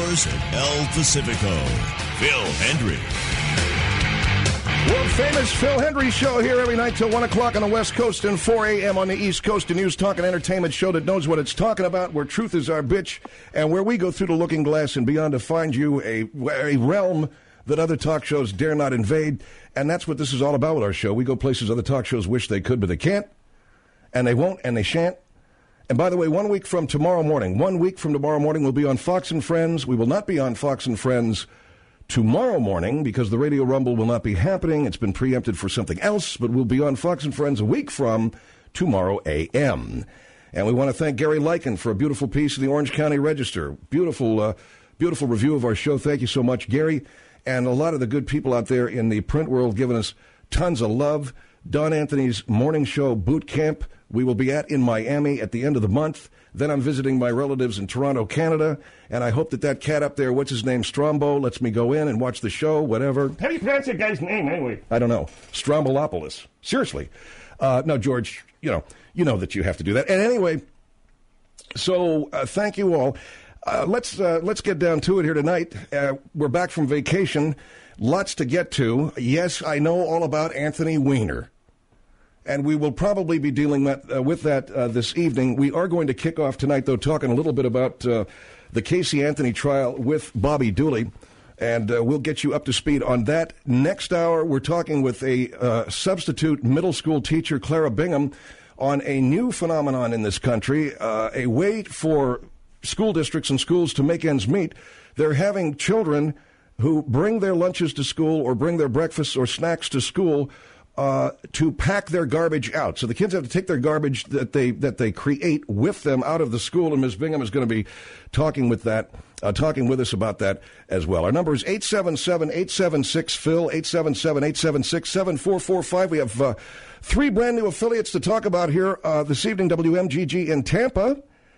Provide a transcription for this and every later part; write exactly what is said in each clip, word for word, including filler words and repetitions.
Shores of El Pacifico, Phil Hendrie. World famous Phil Hendrie Show here every night till one o'clock on the West Coast and four a.m. on the East Coast. A news, talk, and entertainment show that knows what it's talking about, where truth is our bitch, and where we go through the looking glass and beyond to find you a, a realm that other talk shows dare not invade. And that's what this is all about with our show. We go places other talk shows wish they could, but they can't, and they won't, and they shan't. And by the way, one week from tomorrow morning, one week from tomorrow morning, we'll be on Fox and Friends. We will not be on Fox and Friends tomorrow morning because the Radio Rumble will not be happening. It's been preempted for something else, but we'll be on Fox and Friends a week from tomorrow a m. And we want to thank Gary Lycan for a beautiful piece in the Orange County Register. Beautiful, uh, beautiful review of our show. Thank you so much, Gary. And a lot of the good people out there in the print world giving us tons of love. Don Anthony's morning show boot camp we will be at in Miami at the end of the month. Then I'm visiting my relatives in Toronto, Canada, and I hope that that cat up there, what's his name, Strombo, lets me go in and watch the show, whatever. How do you pronounce that guy's name, anyway? I don't know. Strombolopoulos. Seriously. Uh, no, George, you know, you know that you have to do that. And anyway, so uh, thank you all. Uh, let's uh, let's get down to it here tonight. Uh, we're back from vacation. Lots to get to. Yes, I know all about Anthony Weiner. And we will probably be dealing that, uh, with that uh, this evening. We are going to kick off tonight, though, talking a little bit about uh, the Casey Anthony trial with Bobby Dooley. And uh, we'll get you up to speed on that. Next hour, we're talking with a uh, substitute middle school teacher, Clara Bingham, on a new phenomenon in this country, uh, a way for school districts and schools to make ends meet. They're having children who bring their lunches to school or bring their breakfasts or snacks to school Uh, to pack their garbage out. So the kids have to take their garbage that they that they create with them out of the school, and Miz Bingham is going to be talking with that, uh, talking with us about that as well. Our number is eight seven seven, eight seven six, Phil, eight seven seven, eight seven six, seven four four five. We have uh, three brand new affiliates to talk about here uh, this evening. W M G G in Tampa,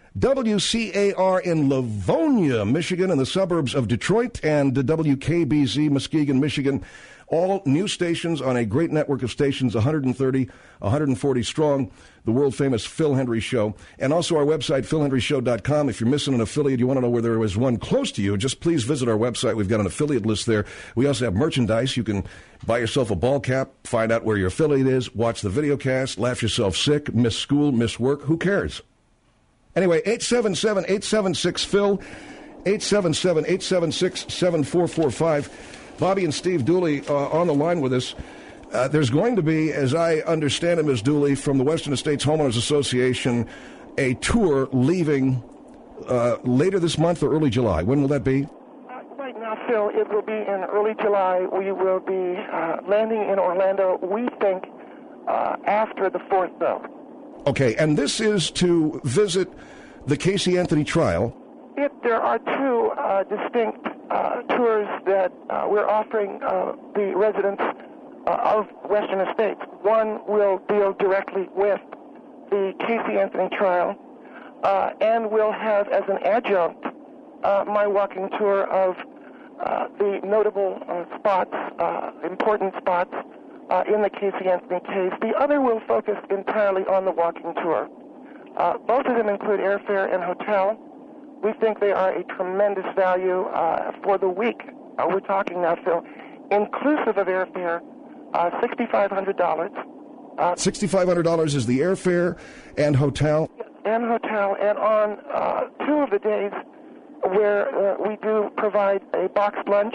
W C A R in Livonia, Michigan, in the suburbs of Detroit, and W K B Z, Muskegon, Michigan. All new stations on a great network of stations, one hundred thirty, one hundred forty strong, the world-famous Phil Hendrie Show. And also our website, phil hendrie show dot com. If you're missing an affiliate, you want to know where there is one close to you, just please visit our website. We've got an affiliate list there. We also have merchandise. You can buy yourself a ball cap, find out where your affiliate is, watch the video cast, laugh yourself sick, miss school, miss work. Who cares? Anyway, eight seven seven, eight seven six, Phil, eight seven seven, eight seven six, seven four four five. Bobby and Steve Dooley uh, on the line with us. Uh, there's going to be, as I understand it, Miz Dooley, from the Western Estates Homeowners Association, a tour leaving uh, later this month or early July. When will that be? Uh, right now, Phil, it will be in early July. We will be uh, landing in Orlando, we think, uh, after the fourth, though. Okay, and this is to visit the Casey Anthony trial. If there are two uh, distinct uh, tours that uh, we're offering uh, the residents uh, of Western Estates. One will deal directly with the Casey Anthony trial, uh, and we'll have as an adjunct uh, my walking tour of uh, the notable uh, spots, uh, important spots uh, in the Casey Anthony case. The other will focus entirely on the walking tour. Uh, both of them include airfare and hotel. We think they are a tremendous value uh, for the week. Uh, we're talking now, Phil, inclusive of airfare, uh, six thousand five hundred dollars. Uh, six thousand five hundred dollars is the airfare and hotel? And hotel, and on uh, two of the days where uh, we do provide a boxed lunch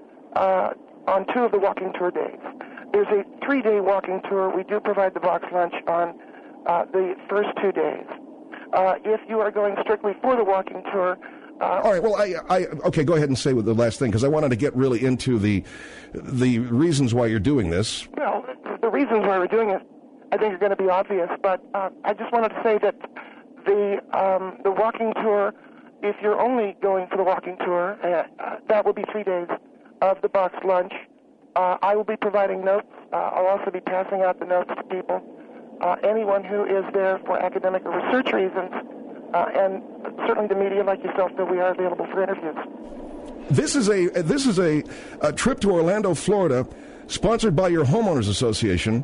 uh, on two of the walking tour days. There's a three-day walking tour. We do provide the boxed lunch on uh, the first two days. Uh, if you are going strictly for the walking tour... Uh, All right, well, I, I, okay, go ahead and say with the last thing, because I wanted to get really into the the reasons why you're doing this. Well, the reasons why we're doing it, I think, are going to be obvious, but uh, I just wanted to say that the um, the walking tour, if you're only going for the walking tour, uh, uh, that will be three days of the boxed lunch. Uh, I will be providing notes. Uh, I'll also be passing out the notes to people. Uh, anyone who is there for academic or research reasons, uh, and certainly the media like yourself, that we are available for interviews. This is a this is a, a trip to Orlando, Florida, sponsored by your homeowners association,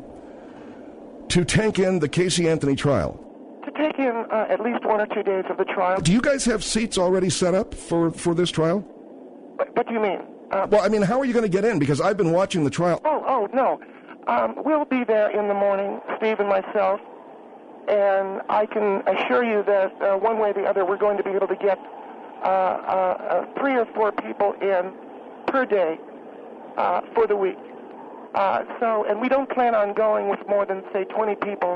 to take in the Casey Anthony trial. To take in uh, at least one or two days of the trial. Do you guys have seats already set up for, for this trial? What, what do you mean? Uh, Well, I mean, how are you going to get in? Because I've been watching the trial. oh, oh, no. Um, we'll be there in the morning, Steve and myself, and I can assure you that uh, one way or the other we're going to be able to get uh, uh, uh, three or four people in per day uh, for the week. Uh, so, and we don't plan on going with more than, say, twenty people.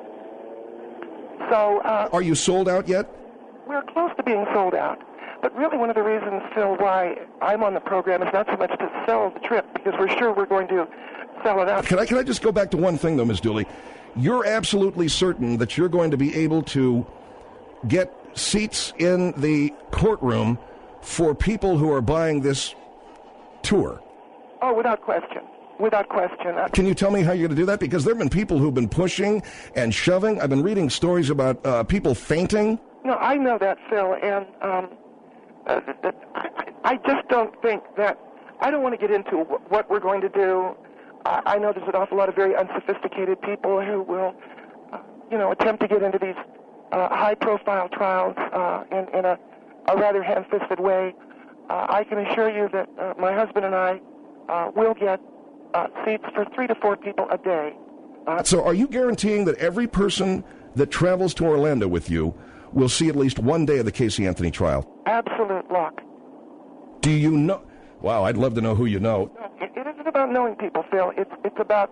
So, uh, Are you sold out yet? we're close to being sold out. But really one of the reasons, Phil, why I'm on the program is not so much to sell the trip, because we're sure we're going to sell it out. Can I can I just go back to one thing, though, Miz Dooley? You're absolutely certain that you're going to be able to get seats in the courtroom for people who are buying this tour? Oh, without question. Without question. Uh, Can you tell me how you're going to do that? Because there have been people who've been pushing and shoving. I've been reading stories about uh, people fainting. no, I know that, Phil, and um, uh, th- th- I, I just don't think that, I don't want to get into wh- what we're going to do. I, I know there's an awful lot of very unsophisticated people who will, uh, you know, attempt to get into these uh, high-profile trials uh, in, in a, a rather ham-fisted way. Uh, I can assure you that uh, my husband and I uh, will get uh, seats for three to four people a day. Uh, So are you guaranteeing that every person that travels to Orlando with you will see at least one day of the Casey Anthony trial? absolute luck. Do you know? Wow, I'd love to know who you know. No, it, it isn't about knowing people, Phil. It's it's about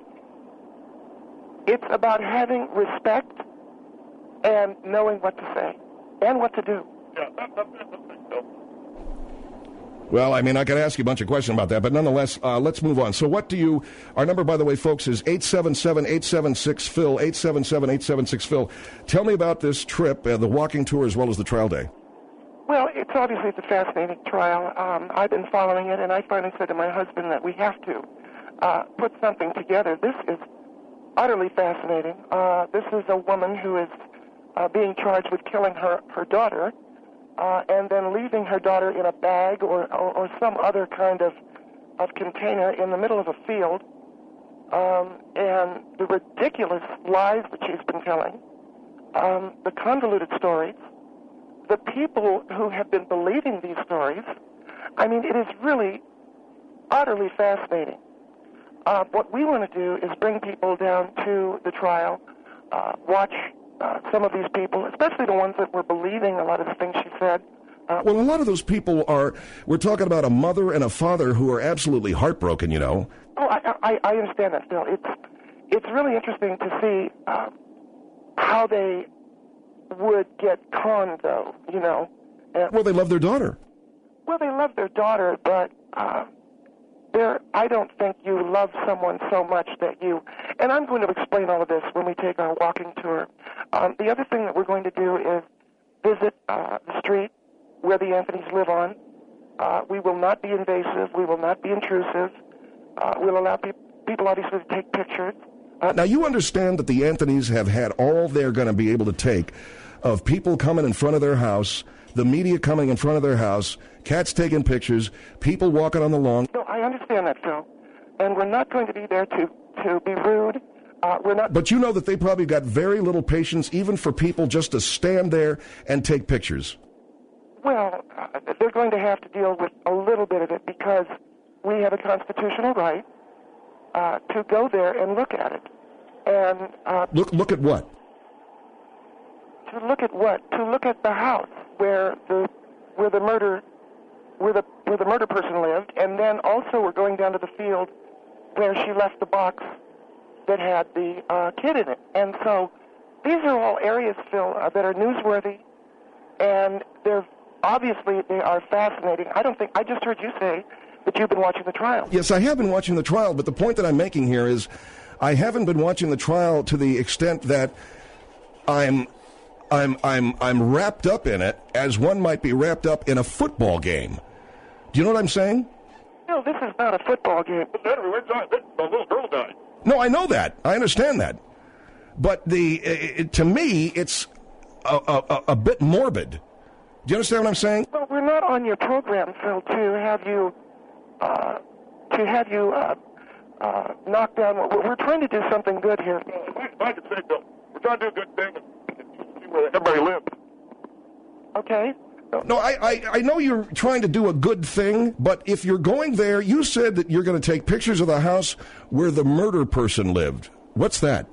it's about having respect and knowing what to say and what to do. Yeah, that, that's it. That's it, Phil. Well, I mean, I could ask you a bunch of questions about that, but nonetheless, uh, let's move on. So what do you, our number, by the way, folks, is eight seven seven, eight seven six, Phil, eight seven seven, eight seven six, Phil. Tell me about this trip, uh, the walking tour, as well as the trial day. Well, it's obviously it's a fascinating trial. Um, I've been following it, and I finally said to my husband that we have to uh, put something together. This is utterly fascinating. Uh, this is a woman who is uh, being charged with killing her, her daughter, uh, and then leaving her daughter in a bag or, or, or some other kind of, of container in the middle of a field, um, and the ridiculous lies that she's been telling, um, the convoluted stories, the people who have been believing these stories. I mean, it is really utterly fascinating. Uh, what we want to do is bring people down to the trial, uh, watch uh, some of these people, especially the ones that were believing a lot of the things she said. Uh, Well, a lot of those people are, we're talking about a mother and a father who are absolutely heartbroken, you know. oh, I, I, I understand that, Phil. It's, it's really interesting to see uh, how they would get conned, though, you know. Uh, Well, they love their daughter. Well, they love their daughter, but uh, they're, I don't think you love someone so much that you... And I'm going to explain all of this when we take our walking tour. Um, the other thing that we're going to do is visit uh, the street where the Anthonys live on. Uh, we will not be invasive. We will not be intrusive. Uh, we'll allow pe- people, obviously, to take pictures. Uh, Now, you understand that the Anthonys have had all they're going to be able to take of people coming in front of their house, the media coming in front of their house, cats taking pictures, people walking on the lawn. no, I understand that, Phil. And we're not going to be there to, to be rude. Uh, we're not... But you know that they probably got very little patience even for people just to stand there and take pictures. Well, uh, they're going to have to deal with a little bit of it because we have a constitutional right uh, to go there and look at it. And uh, Look, look at what? to look at what? To look at the house where the where the murder where the where the murder person lived, and then also we're going down to the field where she left the box that had the uh, kid in it. And so these are all areas, Phil, uh, that are newsworthy, and they're obviously they are fascinating. I don't think I just heard you say that you've been watching the trial. Yes, I have been watching the trial, but the point that I'm making here is I haven't been watching the trial to the extent that I'm I'm I'm I'm wrapped up in it as one might be wrapped up in a football game. Do you know what I'm saying? No, this is not a football game. Henry, where's that? The little girl died. No, I know that. I understand that. But the it, to me, it's a, a, a bit morbid. Do you understand what I'm saying? Well, we're not on your program, Phil, to have you uh, to have you uh, uh, knock down. We're, we're trying to do something good here. If I, if I could say, Phil, we're trying to do a good thing and see where everybody lives. Okay. No, I, I, I know you're trying to do a good thing, but if you're going there, you said that you're going to take pictures of the house where the murder person lived. What's that?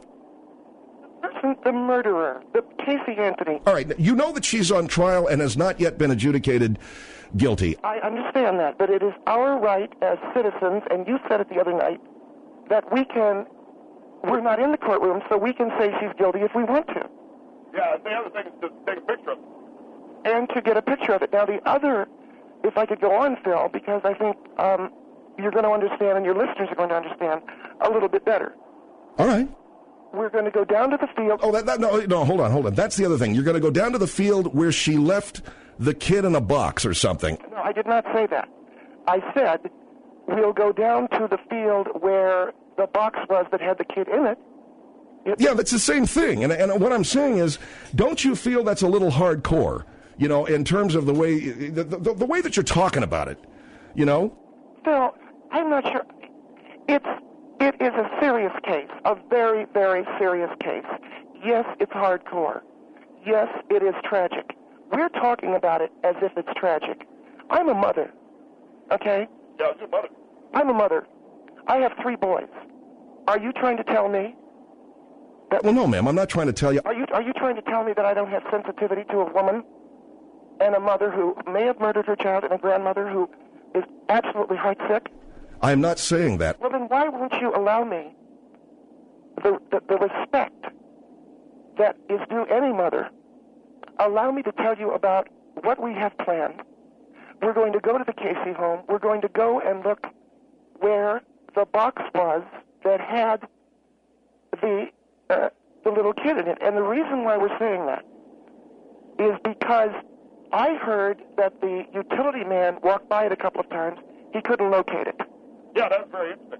The person, the murderer, the Casey Anthony. All right, you know that she's on trial and has not yet been adjudicated guilty. I understand that, but it is our right as citizens, and you said it the other night, that we can, we're not in the courtroom, so we can say she's guilty if we want to. Yeah, the other thing is to take a picture of it. And to get a picture of it. Now, the other, if I could go on, Phil, because I think um, you're going to understand and your listeners are going to understand a little bit better. All right. We're going to go down to the field. Oh, that, that no, no, hold on, hold on. That's the other thing. You're going to go down to the field where she left the kid in a box or something. No, I did not say that. I said we'll go down to the field where the box was that had the kid in it. it yeah, that's the same thing. And, and what I'm saying is, don't you feel that's a little hardcore? You know, in terms of the way the, the, the way that you're talking about it, you know? Phil, I'm not sure. It's it is a serious case, a very, very serious case. Yes, it's hardcore. Yes, it is tragic. We're talking about it as if it's tragic. I'm a mother, okay? Yeah, it's your mother. I'm a mother. I have three boys. Are you trying to tell me that... Well, no, ma'am, I'm not trying to tell you... Are you, are you trying to tell me that I don't have sensitivity to a woman and a mother who may have murdered her child and a grandmother who is absolutely heartsick? I'm not saying that. Well, then why won't you allow me the, the, the respect that is due any mother? Allow me to tell you about what we have planned. We're going to go to the Casey home. We're going to go and look where the box was that had the uh, the little kid in it. And the reason why we're saying that is because I heard that the utility man walked by it a couple of times. He couldn't locate it. Yeah, that's very interesting.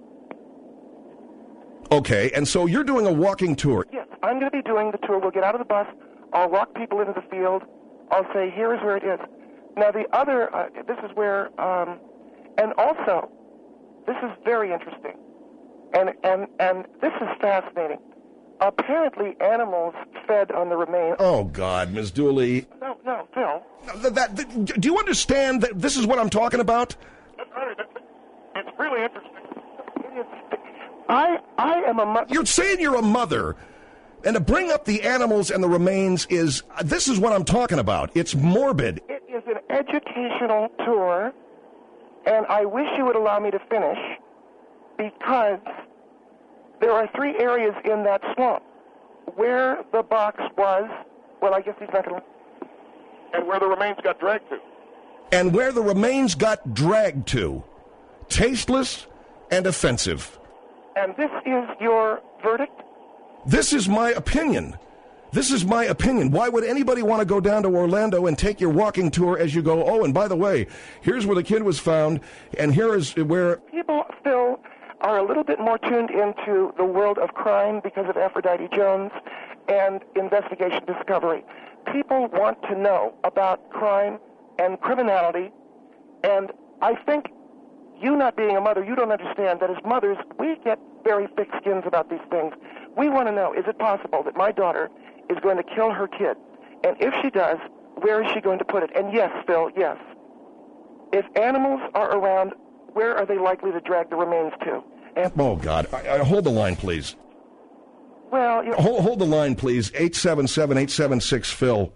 Okay, and so you're doing a walking tour. Yes, I'm going to be doing the tour. We'll get out of the bus. I'll walk people into the field. I'll say, here is where it is. Now, the other, uh, this is where, um, and also, this is very interesting, and, and, and this is fascinating. Apparently, animals fed on the remains. Oh, God, Miz Dooley. No, no, Phil. That, that, that, do you understand that this is what I'm talking about? That's right. It's really interesting. It is, I, I am a mother. You're saying you're a mother, and to bring up the animals and the remains is, this is what I'm talking about. It's morbid. It is an educational tour, and I wish you would allow me to finish, because there are three areas in that swamp. Where the box was, well, I guess he's not going to... And where the remains got dragged to. And where the remains got dragged to. Tasteless and offensive. And this is your verdict? This is my opinion. This is my opinion. Why would anybody want to go down to Orlando and take your walking tour as you go, oh, and by the way, here's where the kid was found, and here is where... People, Phil, are a little bit more tuned into the world of crime because of Aphrodite Jones and investigation discovery. People want to know about crime and criminality, and I think you not being a mother, you don't understand that as mothers, we get very thick skins about these things. We want to know, is it possible that my daughter is going to kill her kid? And if she does, where is she going to put it? And yes, Phil, yes. If animals are around, where are they likely to drag the remains to? And, oh, God. I, I, hold the line, please. Well, you know, hold, hold the line, please. eight seven seven, eight seven six, Phil.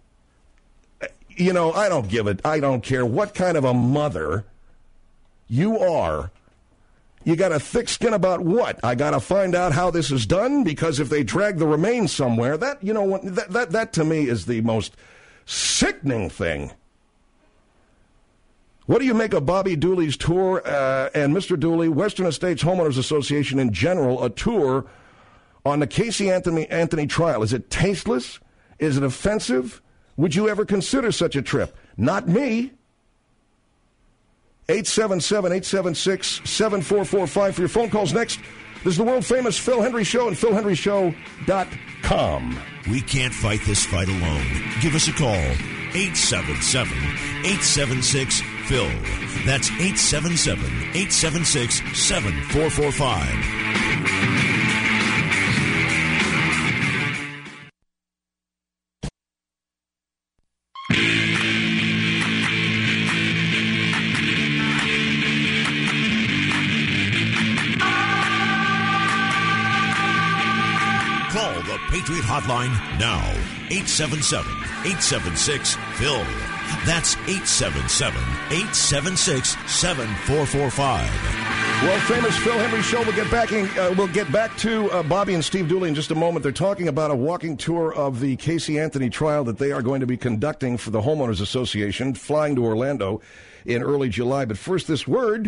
You know, I don't give it. I don't care what kind of a mother you are. You got a thick skin about what? I got to find out how this is done, because if they drag the remains somewhere, that, you know, that, that, that to me is the most sickening thing. What do you make of Bobby Dooley's tour uh, and Mister Dooley, Western Estates Homeowners Association in general, a tour on the Casey Anthony, Anthony trial? Is it tasteless? Is it offensive? Would you ever consider such a trip? Not me. eight seven seven, eight seven six, seven four four five for your phone calls next. This is the world-famous Phil Hendrie Show and phil hendrie show dot com. We can't fight this fight alone. Give us a call. eight seven seven, eight seven six, Phil. That's eight seven seven, eight seven six, seven four four five. Patriot Hotline now. eight seven seven, eight seven six, Phil. That's eight seven seven, eight seven six, seven four four five. Well, famous Phil Hendrie Show. We'll get back, in, uh, we'll get back to uh, Bobby and Steve Dooley in just a moment. They're talking about a walking tour of the Casey Anthony trial that they are going to be conducting for the Homeowners Association, flying to Orlando in early July. But first, this word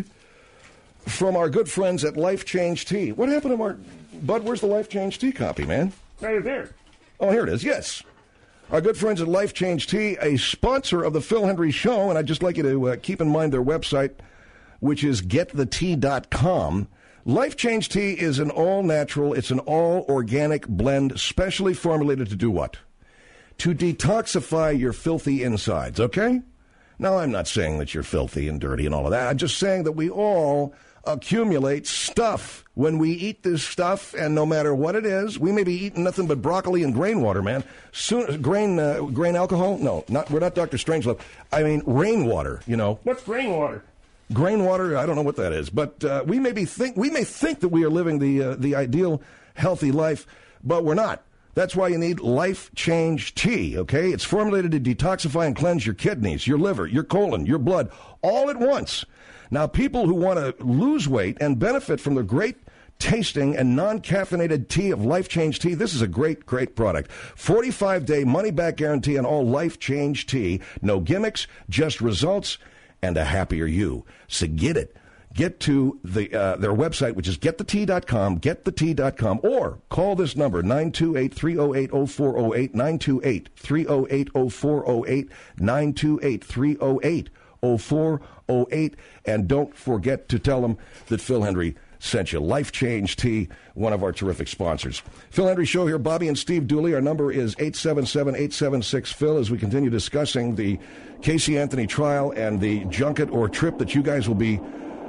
from our good friends at Life Change Tea. What happened to our... Bud, where's the Life Change Tea copy, man? Right there. Oh, here it is, yes. Our good friends at Life Change Tea, a sponsor of the Phil Hendrie Show, and I'd just like you to uh, keep in mind their website, which is get the tea dot com. Life Change Tea is an all-natural, it's an all-organic blend specially formulated to do what? To detoxify your filthy insides, okay? Now, I'm not saying that you're filthy and dirty and all of that. I'm just saying that we all accumulate stuff when we eat this stuff, and no matter what it is, we may be eating nothing but broccoli and grain water, man. Soon, grain, uh, grain alcohol? No, not. We're not Doctor Strangelove. I mean, rainwater. You know. What's rainwater? Grain water. I don't know what that is, but uh, we may be think we may think that we are living the uh, the ideal healthy life, but we're not. That's why you need Life Change Tea. Okay, it's formulated to detoxify and cleanse your kidneys, your liver, your colon, your blood, all at once. Now, people who want to lose weight and benefit from the great tasting and non-caffeinated tea of Life Change Tea, this is a great, great product. forty-five day money-back guarantee on all Life Change Tea. No gimmicks, just results, and a happier you. So get it. Get to the uh, their website, which is get the tea dot com, get the tea dot com, or call this number, nine two eight, three oh eight, oh four oh eight, nine two eight, three oh eight, oh four oh eight, nine two eight, three oh eight, oh four oh eight, and don't forget to tell them that Phil Hendrie sent you. Life Change Tea, one of our terrific sponsors. Phil Hendrie Show here, Bobby and Steve Dooley. Our number is eight seven seven, eight seven six, Phil, as we continue discussing the Casey Anthony trial and the junket or trip that you guys will be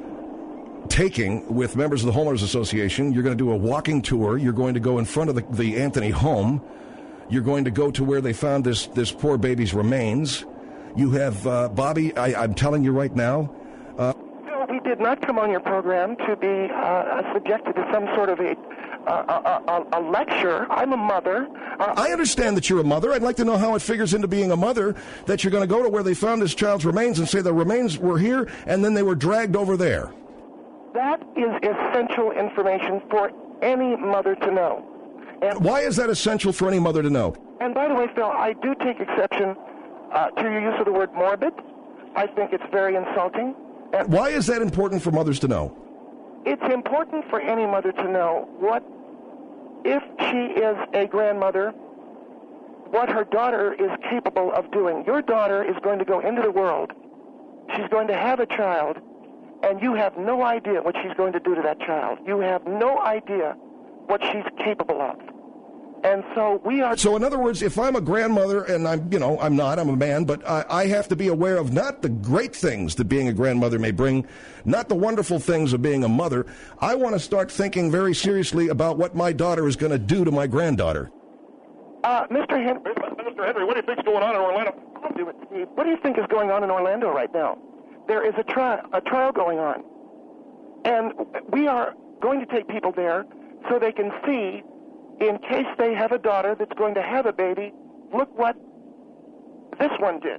taking with members of the Homeowners Association. You're going to do a walking tour. You're going to go in front of the, the Anthony home. You're going to go to where they found this, this poor baby's remains. You have, uh, Bobby, I, I'm telling you right now. Uh, no, we did not come on your program to be uh, subjected to some sort of a, uh, a, a, a lecture. I'm a mother. Uh, I understand that you're a mother. I'd like to know how it figures into being a mother, that you're going to go to where they found this child's remains and say the remains were here and then they were dragged over there. That is essential information for any mother to know. And why is that essential for any mother to know? And by the way, Phil, I do take exception uh, to your use of the word morbid. I think it's very insulting. And why is that important for mothers to know? It's important for any mother to know what, if she is a grandmother, what her daughter is capable of doing. Your daughter is going to go into the world. She's going to have a child. And you have no idea what she's going to do to that child. You have no idea what she's capable of. And so we are... So in other words, if I'm a grandmother, and I'm, you know, I'm not, I'm a man, but I, I have to be aware of not the great things that being a grandmother may bring, not the wonderful things of being a mother. I want to start thinking very seriously about what my daughter is going to do to my granddaughter. Uh, Mister Henry... Mister Henry, what do you think's going on in Orlando? What do you think is going on in Orlando right now? There is a trial, a trial going on, and we are going to take people there so they can see, in case they have a daughter that's going to have a baby, look what this one did.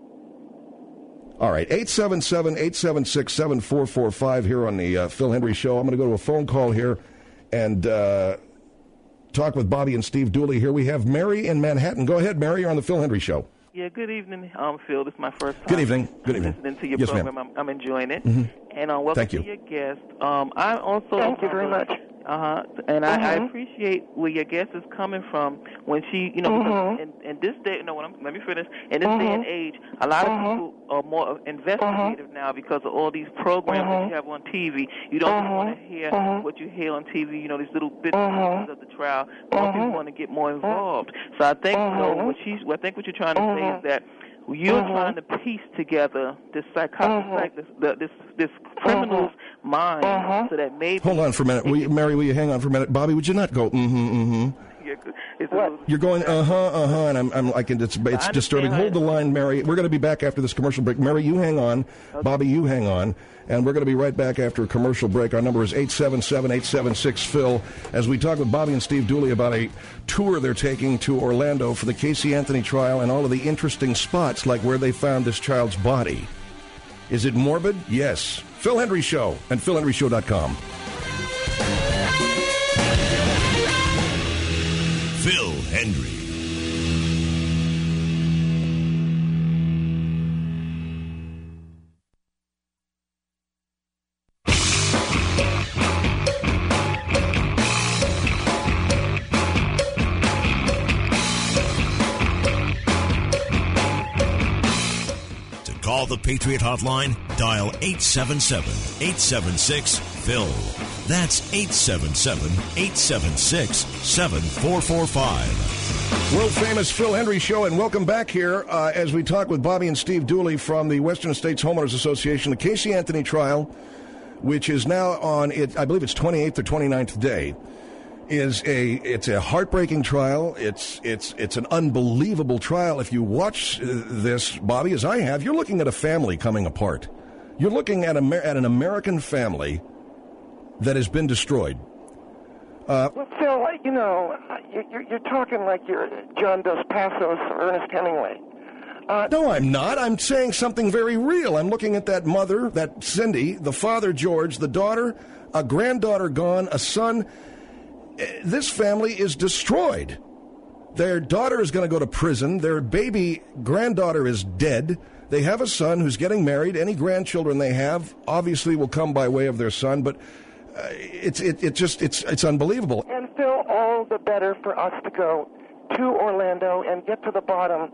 All right, eight seven seven, eight seven six, seven four four five here on the uh, Phil Hendrie Show. I'm going to go to a phone call here and uh, talk with Bobby and Steve Dooley here. We have Mary in Manhattan. Go ahead, Mary. You're on the Phil Hendrie Show. Yeah, good evening, um, Phil. This is my first time. Good evening. Good evening. Listening to your yes, program. ma'am. I'm, I'm enjoying it. Mm-hmm. And uh, welcome Thank to you. your guest. Um, I also Thank you very much. Uh-huh. And Mm-hmm. I, I appreciate where your guest is coming from when she, you know, Mm-hmm. in, in this day, no, when I'm, let me finish. In this Mm-hmm. day and age, a lot of Mm-hmm. people are more investigative Mm-hmm. now because of all these programs Mm-hmm. that you have on T V. You don't Mm-hmm. just want to hear Mm-hmm. what you hear on T V, you know, these little bits Mm-hmm. of the trial. More Mm-hmm. people want to get more involved. So I think, you know, Mm-hmm. what she's, I think what you're trying to Mm-hmm. say is that you're Mm-hmm. trying to piece together this psychotic, Mm-hmm. this, the, this this criminal's mind, Mm-hmm. so that maybe. Hold on for a minute. Will you, Mary, will you hang on for a minute? Bobby, would you not go, mm-hmm, mm-hmm? Yeah, good. It's What? a little, You're going, uh-huh, uh-huh, and I'm, I'm like, it's, it's I disturbing. understand Hold the how- line, Mary. We're going to be back after this commercial break. Mary, you hang on. Bobby, you hang on. And we're going to be right back after a commercial break. Our number is eight seven seven, eight seven six, Phil, as we talk with Bobby and Steve Dooley about a tour they're taking to Orlando for the Casey Anthony trial and all of the interesting spots, like where they found this child's body. Is it morbid? Yes. Phil Hendrie Show and phil hendrie show dot com. Phil Hendrie. To call the Patriot Hotline, dial eight seven seven, eight seven six, Phil. That's eight seven seven, eight seven six, seven four four five. World famous Phil Hendrie Show, and welcome back here uh, as we talk with Bobby and Steve Dooley from the Western States Homeowners Association. The Casey Anthony trial, which is now on, it, I believe it's twenty-eighth or twenty-ninth day, is a it's a heartbreaking trial. It's it's it's an unbelievable trial. If you watch uh, this, Bobby, as I have, you're looking at a family coming apart. You're looking at a at an American family that has been destroyed. Uh, Well, Phil, you know, you're, you're talking like you're John Dos Passos or Ernest Hemingway. Uh, no, I'm not. I'm saying something very real. I'm looking at that mother, that Cindy, the father, George, the daughter, a granddaughter gone, a son. This family is destroyed. Their daughter is going to go to prison. Their baby granddaughter is dead. They have a son who's getting married. Any grandchildren they have obviously will come by way of their son, but uh, it's it, it just it's it's unbelievable. And Phil, all the better for us to go to Orlando and get to the bottom.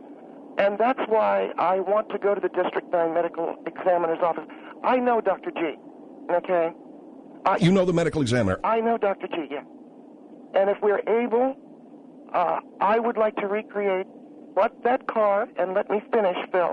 And that's why I want to go to the District nine Medical Examiner's office. I know Doctor G, okay? I, You know the medical examiner. I know Doctor G, yeah. And if we're able, uh, I would like to recreate what that car, and let me finish, Phil,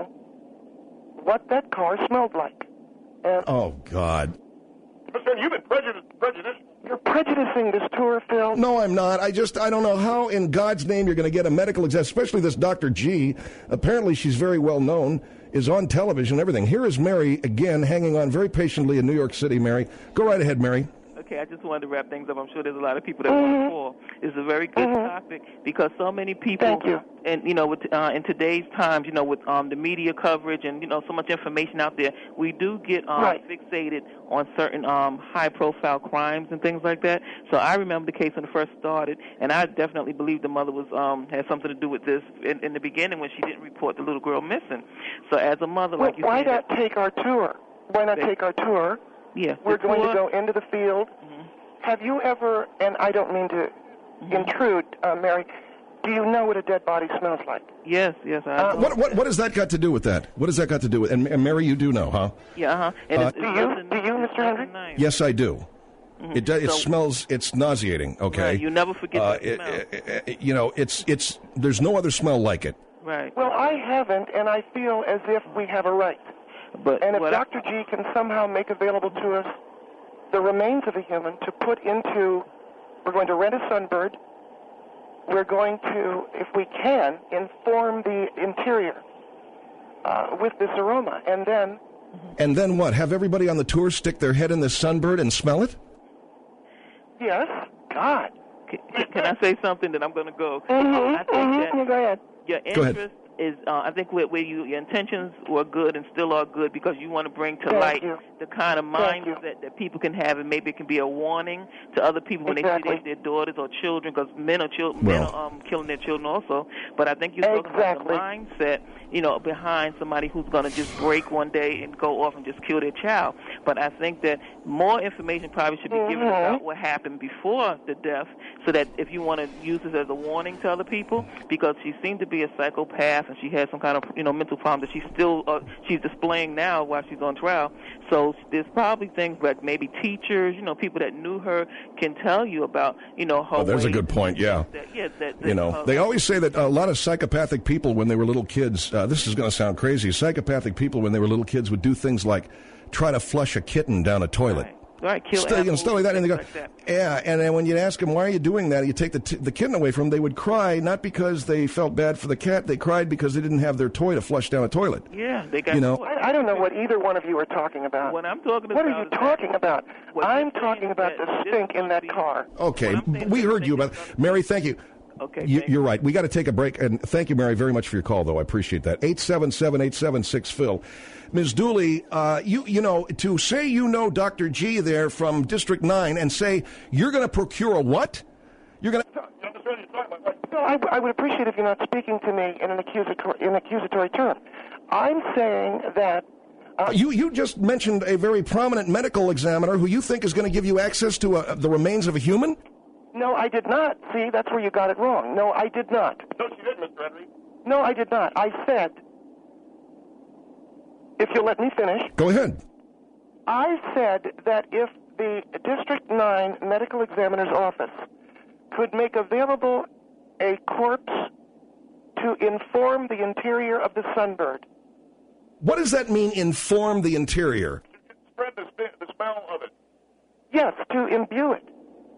what that car smelled like. And Oh, God. But then you've been prejudiced. prejudiced. you're prejudicing this tour, Phil. No, I'm not. I just, I don't know how in God's name you're going to get a medical exam, especially this Doctor G. Apparently she's very well known, is on television and everything. Here is Mary, again, hanging on very patiently in New York City, Mary. Go right ahead, Mary. Okay, I just wanted to wrap things up. I'm sure there's a lot of people that want to call. It's a very good topic because so many people, Thank you. and you know, with, uh, in today's times, you know, with um, the media coverage and you know so much information out there, we do get um, Right. fixated on certain um, high-profile crimes and things like that. So I remember the case when it first started, and I definitely believe the mother was um, had something to do with this in, in the beginning when she didn't report the little girl missing. So as a mother, Well, like you why said, not take our tour? Why not They- take our tour? yeah, We're the going to tour- go into the field. Have you ever, and I don't mean to intrude, uh, Mary, do you know what a dead body smells like? Yes, yes, I Uh, do. What, what, what has that got to do with that? What has that got to do with And, and Mary, you do know, huh? Yeah, uh-huh. And Uh, it's, it's Do you? nothing- Do you, it's Mister Henry? nothing nice. Yes, I do. It, do- it So- smells, it's nauseating, okay? Right, you never forget Uh, that it- smell. it- it- you know, it's, it's, there's no other smell like it. Right. Well, I haven't, and I feel as if we have a right. But And if what I- Doctor G can somehow make available to us the remains of a human to put into, we're going to rent a Sunbird. We're going to, if we can, inform the interior uh, with this aroma. And then, And then what? Have everybody on the tour stick their head in the Sunbird and smell it? yes, God. Can, can I say something that I'm going to go? Mm-hmm, I think mm-hmm. that Go ahead. your Go ahead. interest is, uh, I think where, where you, your intentions were good and still are good because you want to bring to Thank light you. the kind of Thank you. mindset that people can have, and maybe it can be a warning to other people when Exactly. they see their, their daughters or children, because men are children, Well. men are um, killing their children also. But I think you're talking Exactly. about the mindset, you know, behind somebody who's going to just break one day and go off and just kill their child. But I think that more information probably should be given Mhm. about what happened before the death, so that if you want to use this as a warning to other people, because she seemed to be a psychopath and she had some kind of, you know, mental problem that she's still uh, she's displaying now while she's on trial. So there's probably things like maybe teachers, you know, people that knew her can tell you about, you know, her Oh, there's a ways good point, yeah. That, yeah, that, that, You know, uh, they always say that a lot of psychopathic people, when they were little kids, uh, this is going to sound crazy, psychopathic people, when they were little kids, would do things like try to flush a kitten down a toilet. Right. Right, kill St- you know, animals, stuff like that. And they go, like that. yeah. And then when you ask them, why are you doing that? You take the t- the kitten away from them. They would cry not because they felt bad for the cat. They cried because they didn't have their toy to flush down a toilet. Yeah, they got. You know, I, I don't know what either one of you are talking about. What I'm talking What about. are you is talking that, about? what I'm you're talking saying about is the that this stink in is that the- Okay, car. What I'm saying we is heard that you they about just- Mary. Thank you. Okay, You, thank you're you. right. We got to take a break, and thank you, Mary, very much for your call. Though I appreciate that. Eight seven seven eight seven six Phil. Miz Dooley, uh, you you know to say you know Doctor G there from District Nine and say you're going to procure a what? You're going to. You understand what you're talking about? No, I, I would appreciate if you're not speaking to me in an accusatory, in an accusatory term. I'm saying that. Uh, You you just mentioned a very prominent medical examiner who you think is going to give you access to a, the remains of a human. no, I did not. See, that's where you got it wrong. No, I did not. No, she didn't, Mister Henry. No, I did not. I said, if you'll let me finish, Go ahead. I said that if the District nine Medical Examiner's Office could make available a corpse to inform the interior of the Sunbird. What does that mean? Inform the interior. Spread the, st- the smell of it. Yes, to imbue it.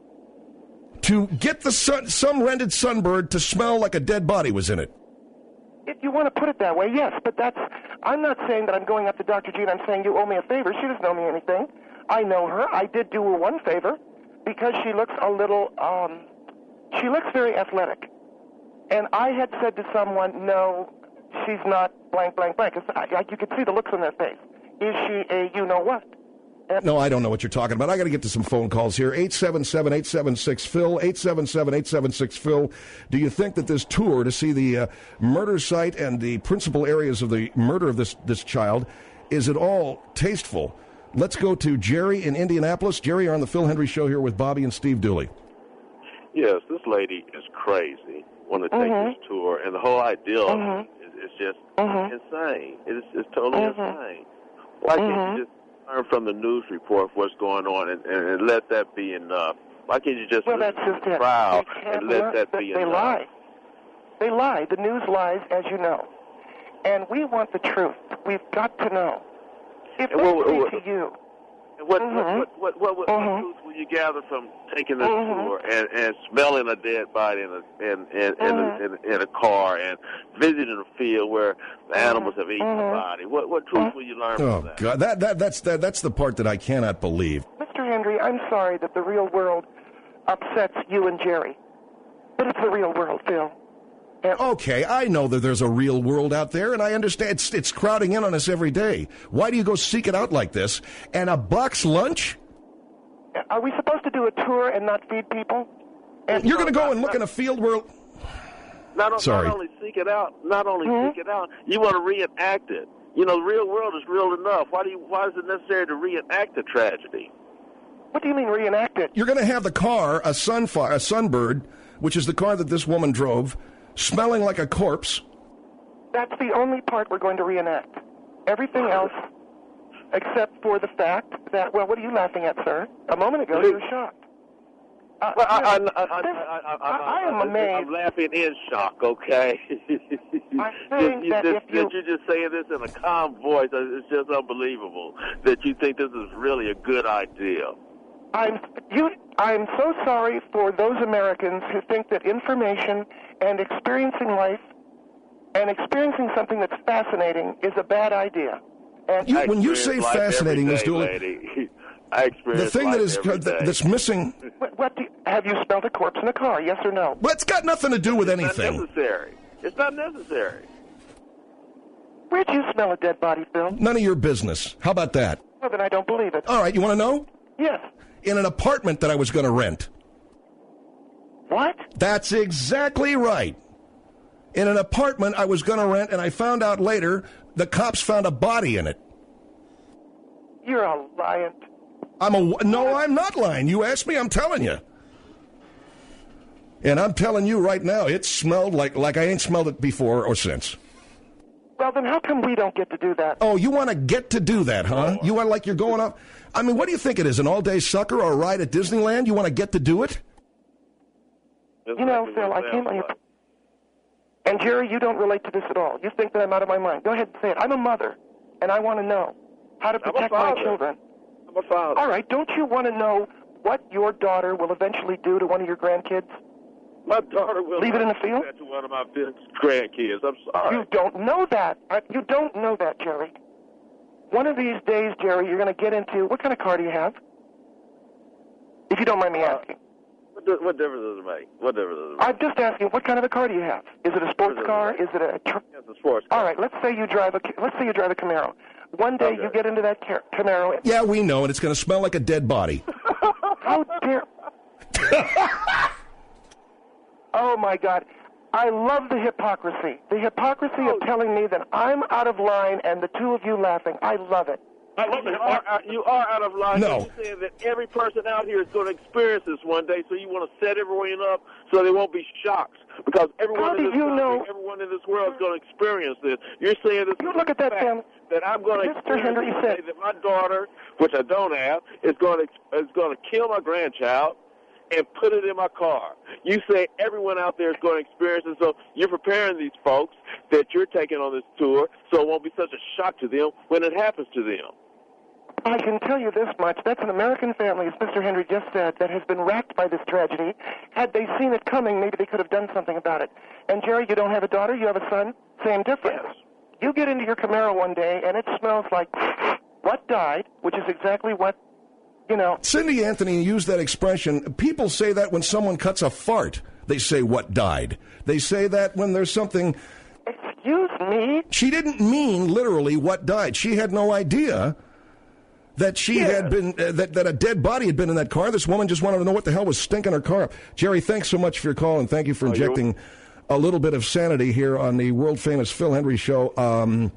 To get the sun, some rented sunbird to smell like a dead body was in it. If you want to put it that way, yes, but that's, I'm not saying that I'm going up to Doctor G and I'm saying you owe me a favor. She doesn't owe me anything. I know her. I did do her one favor because she looks a little, um, she looks very athletic. And I had said to someone, no, she's not blank, blank, blank. 'Cause I, I, you could see the looks on their face. Is she a you-know-what? And No, I don't know what you're talking about. I got to get to some phone calls here. eight seven seven eight seven six Phil, eight seven seven eight seven six Phil. Do you think that this tour to see the uh, murder site and the principal areas of the murder of this, this child, is it all tasteful? Let's go to Jerry in Indianapolis. Jerry, you're on the Phil Hendry Show here with Bobby and Steve Dooley. Yes, this lady is crazy. Want to take Mhm. this tour, and the whole idea of Mhm. it is, is just Mhm. insane. It's, it's totally Mhm. insane. Why can't Mhm. you just learn from the news report what's going on and, and, and let that be enough? Why can't you just Well, listen that's to just the it. crowd They can't and let learn- that they, be they enough? lie. They lie. The news lies, as you know. And we want the truth. We've got to know. If And they what- say what- to you, And What, Mhm. what, what, what, what, Mhm. what truth will you gather from taking this Mhm. tour and, and smelling a dead body in a in in, in, Mhm. a, in, in a car and visiting a field where the animals have eaten Mhm. the body? What what truth will you learn Oh, from that? God. That, that, that's, that, that's the part that I cannot believe. Mister Henry, I'm sorry that the real world upsets you and Jerry. But it's the real world, Phil. And Okay, I know that there's a real world out there, and I understand it's, it's crowding in on us every day. Why do you go seek it out like this? And a box lunch? are we supposed to do a tour and not feed people? And You're going to go and look in a field where... Not, o- Sorry. not only seek it out, not only Mhm. seek it out, you want to reenact it. You know, the real world is real enough. Why do you? Why is it necessary to reenact the tragedy? What do you mean reenact it? You're going to have the car, a sunfire, a Sunbird, which is the car that this woman drove, smelling like a corpse. That's the only part we're going to reenact. Everything else, except for the fact that, well, what are you laughing at, sir? A moment ago, you were shocked. Uh, Well, I, I, you know, I, I, this- I, I, I- I am I'm amazed. laughing in shock. Okay. I'm saying you, that just, if you- that you're just saying this in a calm voice. uh, It's just unbelievable that you think this is really a good idea. I'm you. I'm so sorry for those Americans who think that information and experiencing life and experiencing something that's fascinating is a bad idea. And You- I when you say experience life every fascinating, Miss day, Dooley, lady. I experience the thing that life is every day. that's missing... what, what do you, have you smelled a corpse in a car? Yes or no? Well, it's got nothing to do with It's not anything. necessary. It's not necessary. Where'd you smell a dead body, Phil? None of your business. How about that? Well, then I don't believe it. All right, you want to know? Yes. In an apartment that I was going to rent. What? That's exactly right. In an apartment I was going to rent, and I found out later the cops found a body in it. You're a lion. I'm a no, I'm not lying. You asked me, I'm telling you. And I'm telling you right now, it smelled like like I ain't smelled it before or since. Well, then how come we don't get to do that? Oh, you want to get to do that, huh? You want like you're going up. I mean, what do you think it is? An all-day sucker or a ride at Disneyland? You want to get to do it? That's You know, exactly Phil, what I it came sounds on your... like. And Jerry, you don't relate to this at all. You think that I'm out of my mind. Go ahead and say it. I'm a mother, and I want to know how to I'm a protect my father. children. I'm a father. All right, don't you want to know what your daughter will eventually do to one of your grandkids? My daughter will Leave it in the not field? do that to one of my grandkids. I'm sorry. You don't know that. I, you don't know that, Jerry. One of these days, Jerry, you're going to get into, what kind of car do you have? If you don't mind me Uh, asking. What, do, what difference does it make? What difference does it make? I'm just asking, what kind of a car do you have? Is it a sports car? Is it a... Tr- It's a sports car. All right, let's say you drive a let's say you drive a Camaro. One day Okay. you get into that car- Camaro. Yeah, we know, and it's going to smell like a dead body. How dare? Oh my God! I love the hypocrisy. The hypocrisy of telling me that I'm out of line and the two of you laughing. I love it. I love You it. are, out- you are out of line. No. You're saying that every person out here is going to experience this one day, so you want to set everyone up so they won't be shocked. Because everyone How in do this you country, know- everyone in this world is going to experience this. You're saying this You is look a at that fact family. that I'm going to Mister experience Henry the said- day that my daughter, which I don't have, is going to is going to kill my grandchild and put it in my car. You say everyone out there is going to experience it, so you're preparing these folks that you're taking on this tour so it won't be such a shock to them when it happens to them. I can tell you this much. That's an American family, as Mister Henry just said, that has been racked by this tragedy. Had they seen it coming, maybe they could have done something about it. And, Jerry, you don't have a daughter, you have a son? Same difference. Yes. You get into your Camaro one day, and it smells like what died, which is exactly what, you know. Cindy Anthony used that expression. People say that when someone cuts a fart. They say what died. They say that when there's something. Excuse me? She didn't mean literally what died. She had no idea that she Yes. had been, uh, that, that a dead body had been in that car. This woman just wanted to know what the hell was stinking her car up. Jerry, thanks so much for your call, and thank you for Oh, you're- injecting a little bit of sanity here on the world-famous Phil Hendry Show. Um,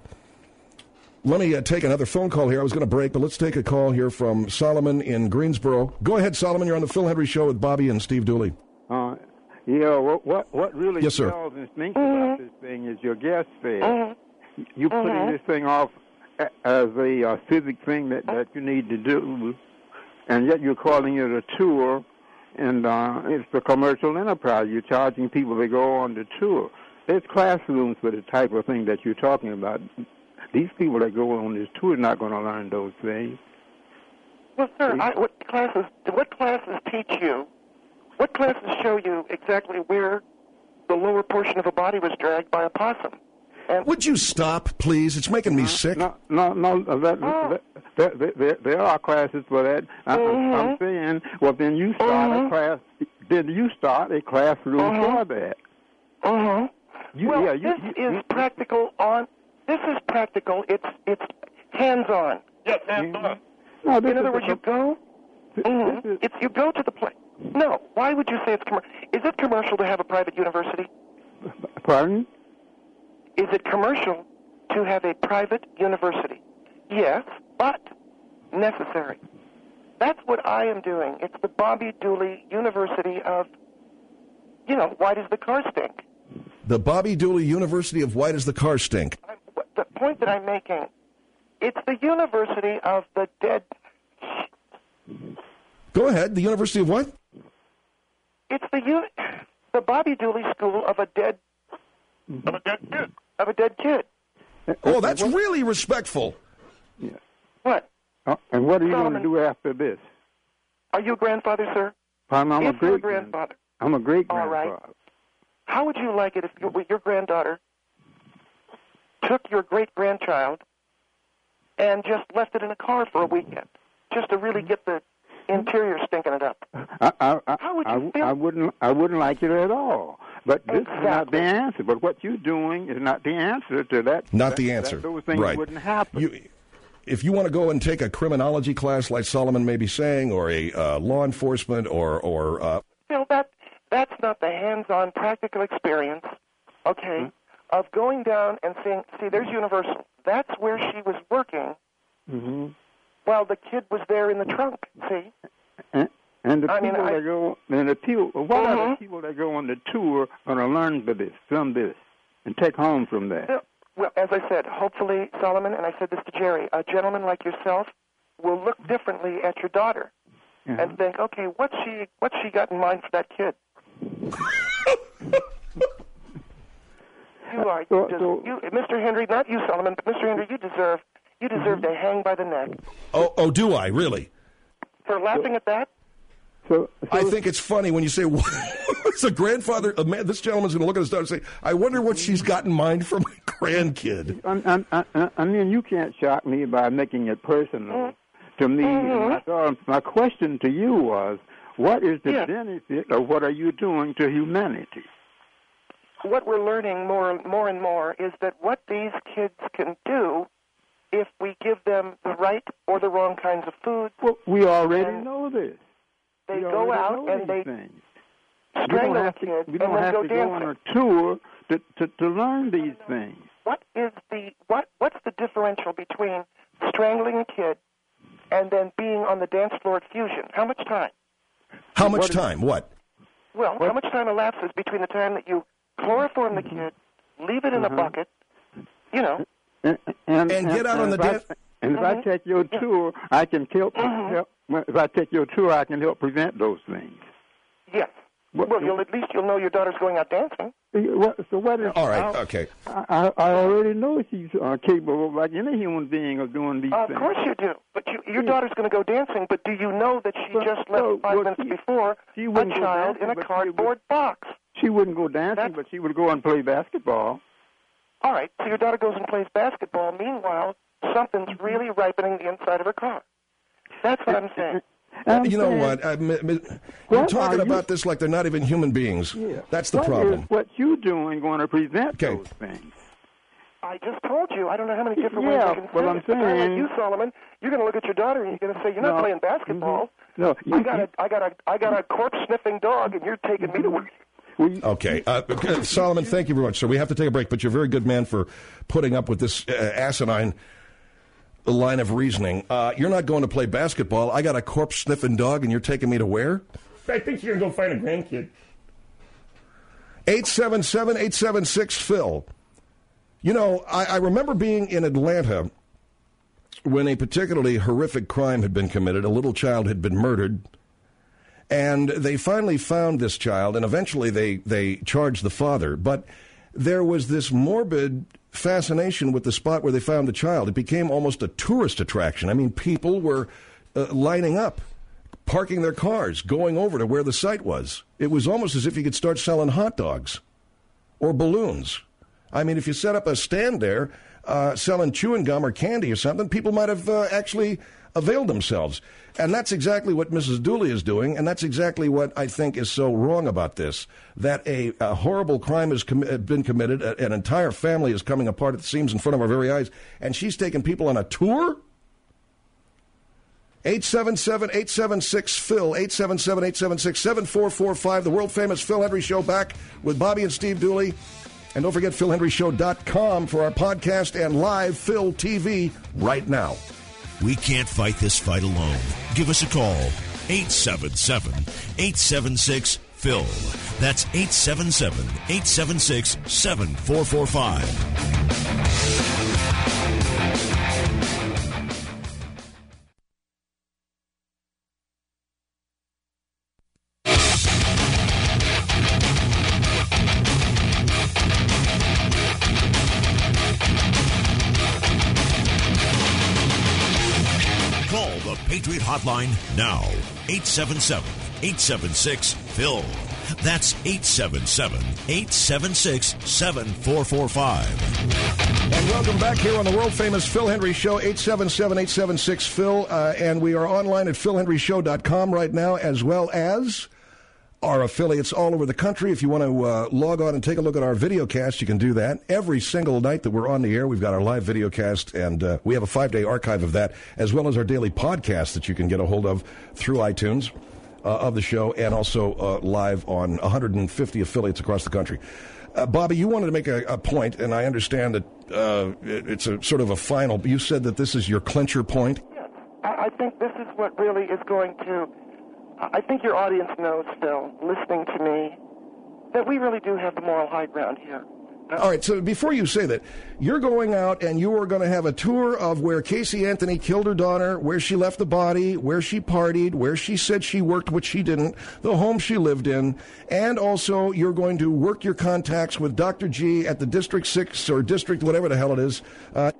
let me uh, take another phone call here. I was going to break, but let's take a call here from Solomon in Greensboro. Go ahead, Solomon. You're on the Phil Hendry Show with Bobby and Steve Dooley. Uh, yeah, what what, what really Yes, sir. tells and thinks about this thing is your guest said. You're putting this thing off a- as a uh, civic thing that, that you need to do, and yet you're calling it a tour, and uh, it's a commercial enterprise. You're charging people to go on the tour. There's classrooms for the type of thing that you're talking about. These people that go on this tour are not going to learn those things. Well, sir, I, what classes? What classes teach you? What classes show you exactly where the lower portion of a body was dragged by a possum? And Would you stop, please? It's making me sick. No, no, no. uh, That, Oh. that, there, there, there are classes for that. I, Mhm. I'm saying, well, then you start Mhm. a class. Then you start a classroom Mhm. for that. uh-huh. You, well, yeah, you, this you, is practical on. This is practical. It's it's hands-on. Yes, hands on. No, this In other is words, a, you go. this Mhm. is- It's you go to the place. No, why would you say it's commercial? Is it commercial to have a private university? Pardon? Is it commercial to have a private university? Yes, but necessary. That's what I am doing. It's the Bobby Dooley University of, you know, why does the car stink? The Bobby Dooley University of Why Does the Car Stink? I'm, the point that I'm making, it's the University of the dead. Go ahead. The University of what? It's the U, the Bobby Dooley School of a dead Of a dead kid. of a dead kid. Oh, that's really respectful. What? Uh, and what are you going Solomon. to do after this? Are you a grandfather, sir? Pardon, I'm If a you're a great grandfather. I'm a great All right. grandfather. How would you like it if your, your granddaughter took your great-grandchild and just left it in a car for a weekend, just to really get the interior stinking it up? I, I, I, How would you I, feel? I wouldn't. I wouldn't like it at all. But this is not Exactly. the answer. But what you're doing is not the answer to that. Not that- the that answer. those things Right. wouldn't happen. You, if you want to go and take a criminology class, like Solomon may be saying, or a uh, law enforcement, or or uh, Phil, that that's not the hands-on practical experience, okay, of going down and seeing. See, there's Universal. That's where she was working hmm while the kid was there in the trunk. See. and, and the I mean, people I- that go, and the people, what are Mhm. the people that go on the tour going to learn for this, from this, and take home from that? Phil, Well, as I said, hopefully, Solomon, and I said this to Jerry, a gentleman like yourself will look differently at your daughter Yeah. and think, okay, what's she what's she got in mind for that kid? you are, you, So- des- so- you, Mister Henry, not you, Solomon, but Mister Henry, you deserve You deserve to hang by the neck. Oh, oh, do I really? For laughing at that? So, so I think it's funny when you say, "It's a grandfather." A man, this gentleman's going to look at his daughter and say, "I wonder what she's got in mind for my grandkid." I, I, I, I mean, you can't shock me by making it personal Mm-hmm. to me. Mhm. I thought my question to you was, what is the Yeah. benefit of what are you doing to humanity? What we're learning more and more and more is that what these kids can do if we give them the right or the wrong kinds of food, Well, we already And know this. they we go already out know and these they things. strangle we don't a have to, kid we and don't then have go to go dancing. on a tour to, to, to learn these things. What is the what? What's the differential between strangling a kid and then being on the dance floor at Fusion? How much time? How much What is- time? What? Well, What? how much time elapses between the time that you chloroform the kid, leave it in a Uh-huh. bucket, you know, And, and, And get out on the if I- dance- And if I Mhm. take your tour, I can help, Mhm. help. If I take your tour, I can help prevent those things. yes. What- Well, you'll at least you'll know your daughter's going out dancing. What, so what is? All right. I, Okay. I, I already know she's uh, capable, like any human being, of doing these Of things. course you do. But you, your Yeah. daughter's going to go dancing. But do you know that she Well, just left well, five well, minutes she- before she a wouldn't go child dancing, in a but she cardboard box? She wouldn't go dancing, That's- but she would go and play basketball. All right. So your daughter goes and plays basketball. Meanwhile, something's really ripening the inside of her car. That's what I'm saying. I'm You know saying, what? I, m- m- you're What talking are you- about this like they're not even human beings. Yeah. That's the What problem. is what you doing going to prevent Okay. those things? I just told you. I don't know how many different ways Yeah, I can say well, I'm it. But I like saying- you, Solomon, you're going to look at your daughter and you're going to say, "You're not No. playing basketball. Mhm. No, I you- got a, I got a, I got a corpse sniffing dog, and you're taking me to work." Well, you- Okay. Uh, okay, Solomon, thank you very much. So we have to take a break, but you're a very good man for putting up with this uh, asinine line of reasoning. Uh, you're not going to play basketball. I got a corpse-sniffing dog, and you're taking me to where? I think you're going to go find a grandkid. eight seven seven, eight seven six, Phil. You know, I, I remember being in Atlanta when a particularly horrific crime had been committed. A little child had been murdered. And they finally found this child, and eventually they, they charged the father. But there was this morbid fascination with the spot where they found the child. It became almost a tourist attraction. I mean, people were uh, lining up, parking their cars, going over to where the site was. It was almost as if you could start selling hot dogs or balloons. I mean, if you set up a stand there uh, selling chewing gum or candy or something, people might have uh, actually availed themselves. And that's exactly what Missus Dooley is doing, and that's exactly what I think is so wrong about this, that a, a horrible crime has com- been committed, a, an entire family is coming apart at the seams in front of our very eyes, and she's taking people on a tour? eight seven seven, eight seven six, Phil, eight seven seven, eight seven six, seven four four five, the world-famous Phil Hendry Show, back with Bobby and Steve Dooley. And don't forget phil hendry show dot com for our podcast and live Phil T V right now. We can't fight this fight alone. Give us a call. eight seven seven, eight seven six, Phil. That's eight seven seven, eight seven six, seven four four five. Call the Patriot Hotline now. eight seven seven, eight seven six, Phil. That's eight seven seven, eight seven six, seven four four five. And welcome back here on the world-famous Phil Hendry Show, eight seven seven, eight seven six, Phil. Uh, and we are online at phil hendry show dot com right now, as well as our affiliates all over the country. If you want to uh, log on and take a look at our video cast, you can do that. Every single night that we're on the air, we've got our live video cast, and uh, we have a five-day archive of that, as well as our daily podcast that you can get a hold of through iTunes uh, of the show, and also uh, live on one hundred fifty affiliates across the country. Uh, Bobby, you wanted to make a, a point, and I understand that uh, it, it's a sort of a final. You said that this is your clincher point. Yes. I, I think this is what really is going to. I think your audience knows, Phil, listening to me, that we really do have the moral high ground here. All right, so before you say that, you're going out and you are going to have a tour of where Casey Anthony killed her daughter, where she left the body, where she partied, where she said she worked, which she didn't, the home she lived in, and also you're going to work your contacts with Doctor G at the District six or District whatever the hell it is. Uh, District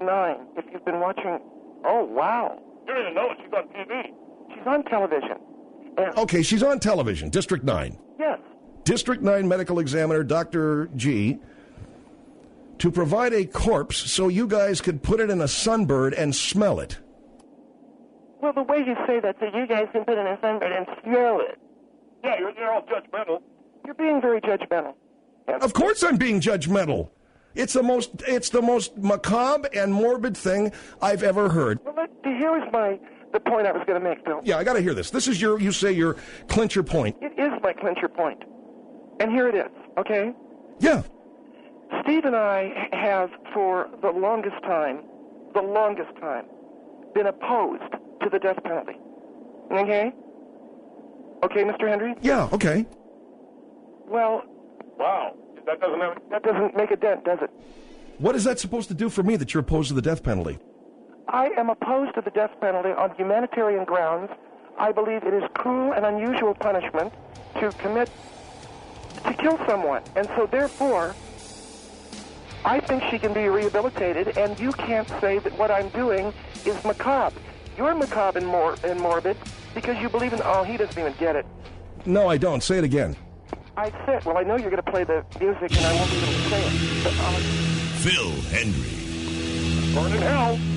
nine. If you've been watching, oh, wow. You don't even know it. She's on T V. She's on television. And, Okay, she's on television, District nine. yes. District nine medical examiner Doctor G to provide a corpse so you guys could put it in a Sunbird and smell it. Well, the way you say that, so you guys can put in a sunbed and smell it. Yeah, you're, you're all judgmental. You're being very judgmental. Yes. Of course I'm being judgmental. It's the most it's the most macabre and morbid thing I've ever heard. Well, let, here is my the point I was going to make, Bill. Yeah, I got to hear this. This is your you say your clincher point. It is my clincher point. And here it is, okay? Yeah. Steve and I have, for the longest time, the longest time, been opposed to the death penalty. Okay? Okay, Mister Hendry? Yeah, okay. Well, Wow. That doesn't have... that doesn't make a dent, does it? What is that supposed to do for me that you're opposed to the death penalty? I am opposed to the death penalty on humanitarian grounds. I believe it is cruel and unusual punishment to commit, to kill someone. And so, therefore, I think she can be rehabilitated, and you can't say that what I'm doing is macabre. You're macabre and, mor- and morbid because you believe in, oh, he doesn't even get it. No, I don't. Say it again. I said, well, I know you're going to play the music, and I won't be able to say it. But, uh, Phil Hendry. Burn in hell.